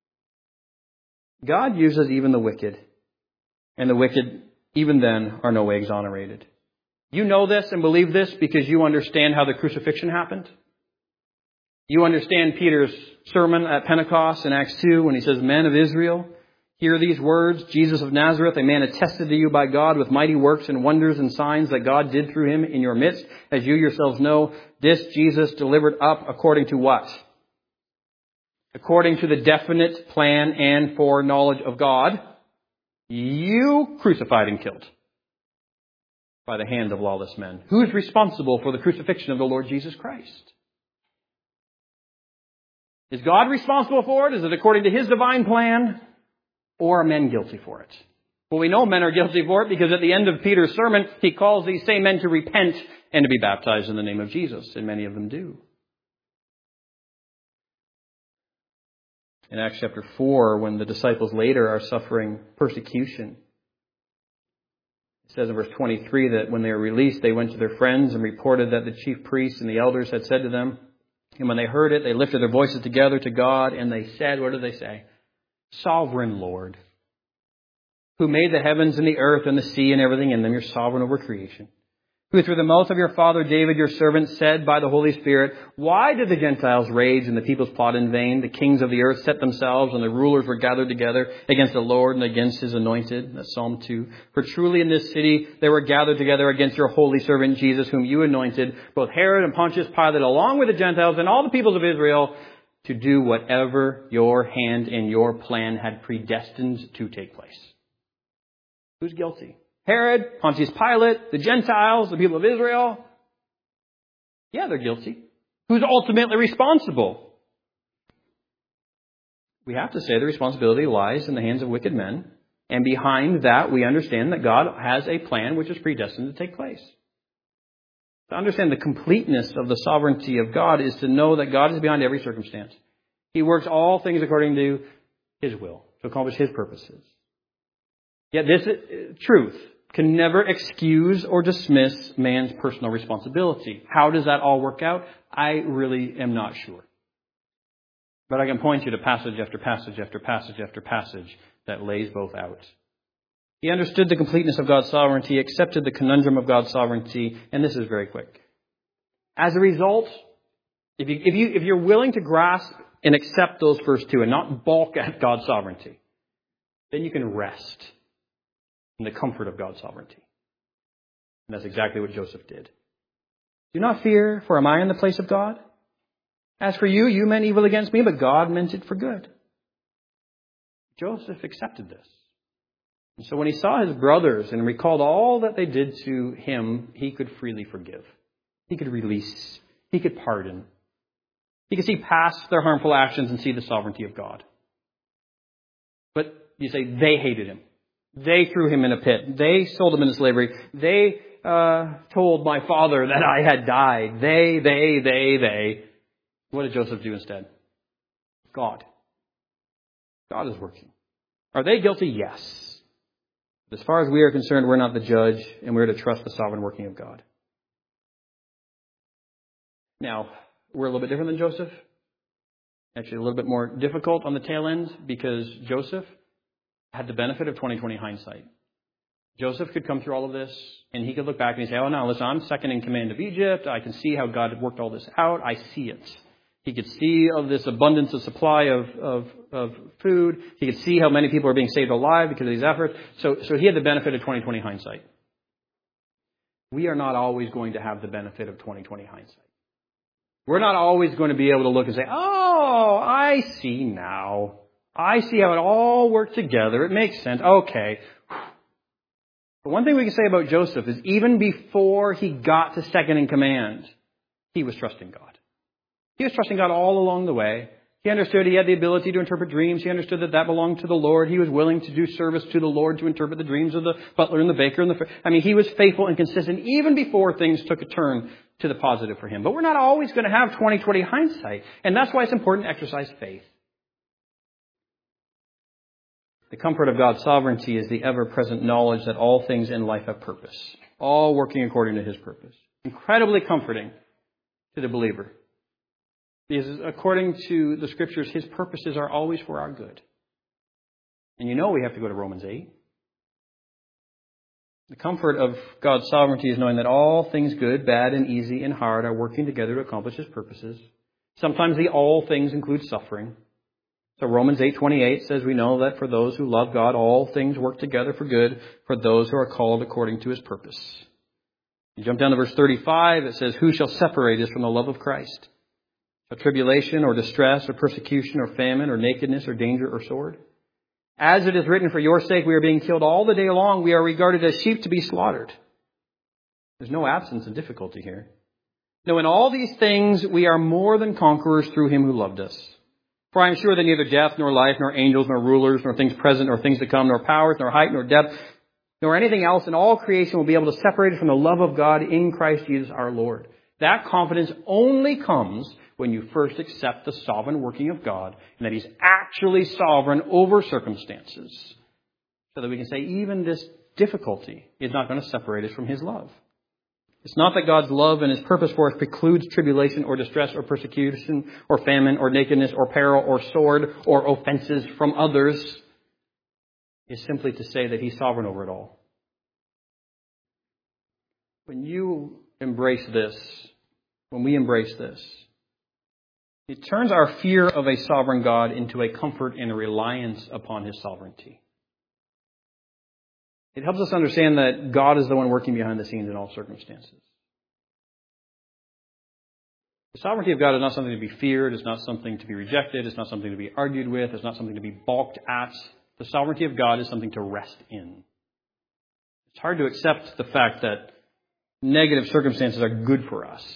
God uses even the wicked, and the wicked, even then, are no way exonerated. You know this and believe this because you understand how the crucifixion happened. You understand Peter's sermon at Pentecost in Acts two when he says, men of Israel, hear these words, Jesus of Nazareth, a man attested to you by God with mighty works and wonders and signs that God did through him in your midst, as you yourselves know, this Jesus delivered up according to what? According to the definite plan and foreknowledge of God, you crucified and killed by the hand of lawless men. Who is responsible for the crucifixion of the Lord Jesus Christ? Is God responsible for it? Is it according to his divine plan? Or are men guilty for it? Well, we know men are guilty for it because at the end of Peter's sermon, he calls these same men to repent and to be baptized in the name of Jesus, and many of them do. In Acts chapter four, when the disciples later are suffering persecution, it says in verse twenty-three that when they were released, they went to their friends and reported that the chief priests and the elders had said to them, And when they heard it, they lifted their voices together to God, and they said, what did they say? Sovereign Lord, who made the heavens and the earth and the sea and everything in them, you're sovereign over creation. Who through the mouth of your father David, your servant, said by the Holy Spirit, why did the Gentiles rage and the peoples plot in vain? The kings of the earth set themselves, and the rulers were gathered together against the Lord and against his anointed. That's Psalm two. For truly in this city they were gathered together against your holy servant Jesus, whom you anointed, both Herod and Pontius Pilate, along with the Gentiles and all the peoples of Israel, to do whatever your hand and your plan had predestined to take place. Who's guilty? Herod, Pontius Pilate, the Gentiles, the people of Israel. Yeah, they're guilty. Who's ultimately responsible? We have to say the responsibility lies in the hands of wicked men. And behind that, we understand that God has a plan which is predestined to take place. To understand the completeness of the sovereignty of God is to know that God is behind every circumstance. He works all things according to his will, to accomplish his purposes. Yet this truth can never excuse or dismiss man's personal responsibility. How does that all work out? I really am not sure. But I can point you to passage after passage after passage after passage that lays both out. He understood the completeness of God's sovereignty, accepted the conundrum of God's sovereignty, and this is very quick. As a result, if, you, if, you, if you're willing to grasp and accept those first two and not balk at God's sovereignty, then you can rest in the comfort of God's sovereignty. And that's exactly what Joseph did. Do not fear, for am I in the place of God? As for you, you meant evil against me, but God meant it for good. Joseph accepted this. And so when he saw his brothers and recalled all that they did to him, he could freely forgive. He could release. He could pardon. He could see past their harmful actions and see the sovereignty of God. But you say they hated him. They threw him in a pit. They sold him into slavery. They uh, told my father that I had died. They, they, they, they. What did Joseph do instead? God. God is working. Are they guilty? Yes. But as far as we are concerned, we're not the judge, and we're to trust the sovereign working of God. Now, we're a little bit different than Joseph. Actually, a little bit more difficult on the tail end, because Joseph had the benefit of twenty twenty hindsight. Joseph could come through all of this, and he could look back and say, oh, no, listen, I'm second in command of Egypt. I can see how God had worked all this out. I see it. He could see of this abundance of supply of, of, of food. He could see how many people are being saved alive because of these efforts. So, so he had the benefit of twenty twenty hindsight. We are not always going to have the benefit of twenty twenty hindsight. We're not always going to be able to look and say, oh, I see now. I see how it all worked together. It makes sense. Okay. But one thing we can say about Joseph is even before he got to second in command, he was trusting God. He was trusting God all along the way. He understood he had the ability to interpret dreams. He understood that that belonged to the Lord. He was willing to do service to the Lord to interpret the dreams of the butler and the baker. and the. I mean, he was faithful and consistent even before things took a turn to the positive for him. But we're not always going to have twenty twenty hindsight. And that's why it's important to exercise faith. The comfort of God's sovereignty is the ever-present knowledge that all things in life have purpose, all working according to his purpose. Incredibly comforting to the believer. Because according to the Scriptures, his purposes are always for our good. And you know we have to go to Romans eight. The comfort of God's sovereignty is knowing that all things good, bad, and easy and hard are working together to accomplish his purposes. Sometimes the all things include suffering. So Romans eight twenty-eight says we know that for those who love God, all things work together for good for those who are called according to his purpose. You jump down to verse thirty-five, it says, who shall separate us from the love of Christ? Shall tribulation or distress or persecution or famine or nakedness or danger or sword? As it is written, for your sake we are being killed all the day long. We are regarded as sheep to be slaughtered. There's no absence of difficulty here. No, in all these things we are more than conquerors through him who loved us. For I am sure that neither death, nor life, nor angels, nor rulers, nor things present, nor things to come, nor powers, nor height, nor depth, nor anything else in all creation will be able to separate us from the love of God in Christ Jesus our Lord. That confidence only comes when you first accept the sovereign working of God and that he's actually sovereign over circumstances. So that we can say even this difficulty is not going to separate us from his love. It's not that God's love and His purpose for us precludes tribulation or distress or persecution or famine or nakedness or peril or sword or offenses from others. It's simply to say that He's sovereign over it all. When you embrace this, when we embrace this, it turns our fear of a sovereign God into a comfort and a reliance upon His sovereignty. It helps us understand that God is the one working behind the scenes in all circumstances. The sovereignty of God is not something to be feared. It's not something to be rejected. It's not something to be argued with. It's not something to be balked at. The sovereignty of God is something to rest in. It's hard to accept the fact that negative circumstances are good for us.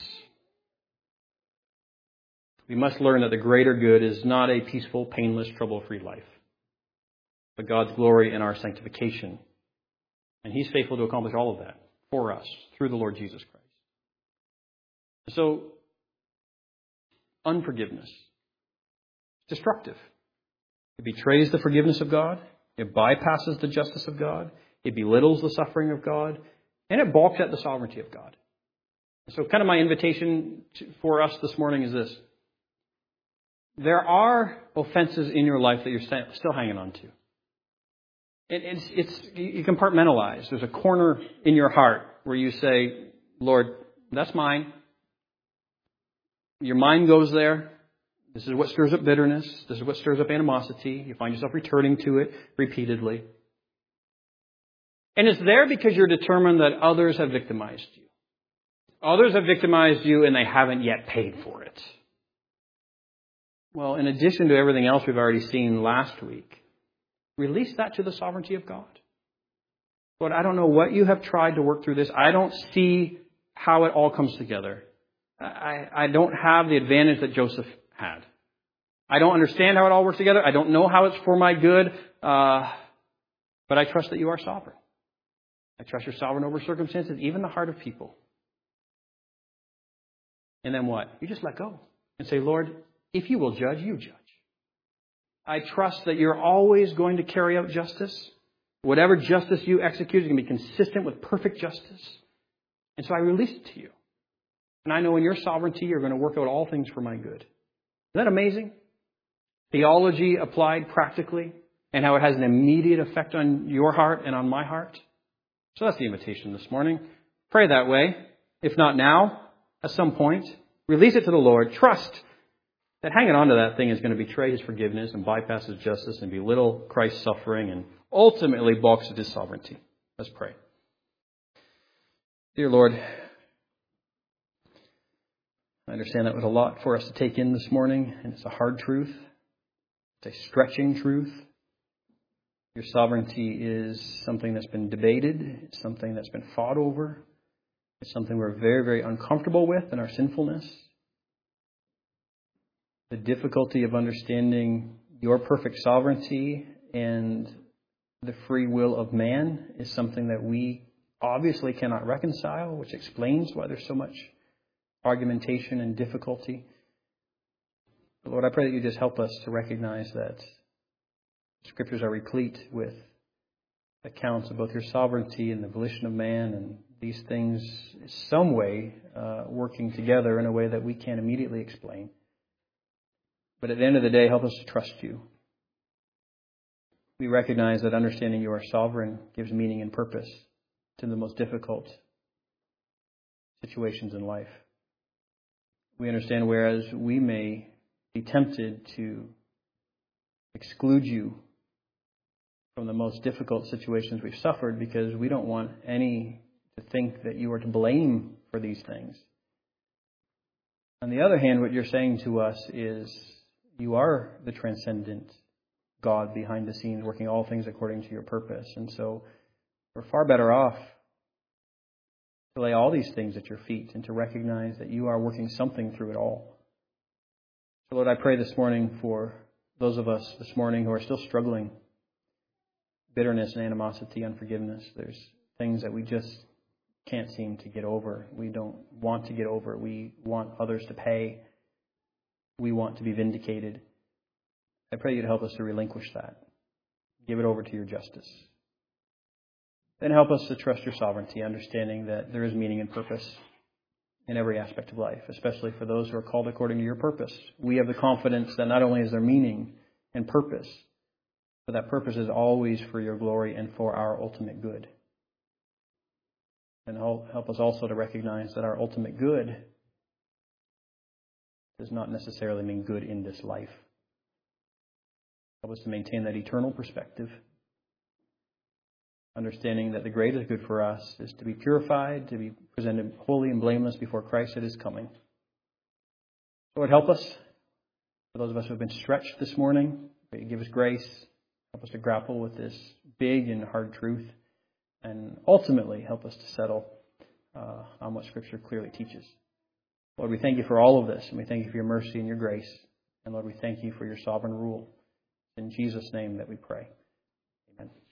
We must learn that the greater good is not a peaceful, painless, trouble-free life, but God's glory and our sanctification. And He's faithful to accomplish all of that for us through the Lord Jesus Christ. So, unforgiveness is destructive. It betrays the forgiveness of God. It bypasses the justice of God. It belittles the suffering of God. And it balks at the sovereignty of God. So kind of my invitation to, for us this morning is this. There are offenses in your life that you're st- still hanging on to. It, it's, it's, you compartmentalize. There's a corner in your heart where you say, Lord, that's mine. Your mind goes there. This is what stirs up bitterness. This is what stirs up animosity. You find yourself returning to it repeatedly. And it's there because you're determined that others have victimized you. Others have victimized you and they haven't yet paid for it. Well, in addition to everything else we've already seen last week, release that to the sovereignty of God. Lord, I don't know what you have tried to work through this. I don't see how it all comes together. I, I don't have the advantage that Joseph had. I don't understand how it all works together. I don't know how it's for my good. Uh, but I trust that you are sovereign. I trust you're sovereign over circumstances, even the heart of people. And then what? You just let go and say, Lord, if you will judge, you judge. I trust that you're always going to carry out justice. Whatever justice you execute is going to be consistent with perfect justice. And so I release it to you. And I know in your sovereignty, you're going to work out all things for my good. Isn't that amazing? Theology applied practically and how it has an immediate effect on your heart and on my heart. So that's the invitation this morning. Pray that way. If not now, at some point, release it to the Lord. Trust that hanging on to that thing is going to betray His forgiveness and bypass His justice and belittle Christ's suffering and ultimately balks at His sovereignty. Let's pray. Dear Lord, I understand that was a lot for us to take in this morning, and it's a hard truth. It's a stretching truth. Your sovereignty is something that's been debated. It's something that's been fought over. It's something we're very, very uncomfortable with in our sinfulness. The difficulty of understanding your perfect sovereignty and the free will of man is something that we obviously cannot reconcile, which explains why there's so much argumentation and difficulty. But Lord, I pray that you just help us to recognize that Scriptures are replete with accounts of both your sovereignty and the volition of man, and these things in some way uh, working together in a way that we can't immediately explain. But at the end of the day, help us to trust you. We recognize that understanding you are sovereign gives meaning and purpose to the most difficult situations in life. We understand whereas we may be tempted to exclude you from the most difficult situations we've suffered because we don't want any to think that you are to blame for these things. On the other hand, what you're saying to us is you are the transcendent God behind the scenes working all things according to your purpose. And so we're far better off to lay all these things at your feet and to recognize that you are working something through it all. So Lord, I pray this morning for those of us this morning who are still struggling. Bitterness and animosity, unforgiveness. There's things that we just can't seem to get over. We don't want to get over. We want others to pay. We want to be vindicated. I pray you'd help us to relinquish that. Give it over to your justice. Then help us to trust your sovereignty, understanding that there is meaning and purpose in every aspect of life, especially for those who are called according to your purpose. We have the confidence that not only is there meaning and purpose, but that purpose is always for your glory and for our ultimate good. And help us also to recognize that our ultimate good does not necessarily mean good in this life. Help us to maintain that eternal perspective, understanding that the greatest good for us is to be purified, to be presented holy and blameless before Christ at His coming. Lord, help us. For those of us who have been stretched this morning, pray you give us grace. Help us to grapple with this big and hard truth. And ultimately, help us to settle uh, on what Scripture clearly teaches. Lord, we thank you for all of this, and we thank you for your mercy and your grace. And Lord, we thank you for your sovereign rule. In Jesus' name that we pray. Amen.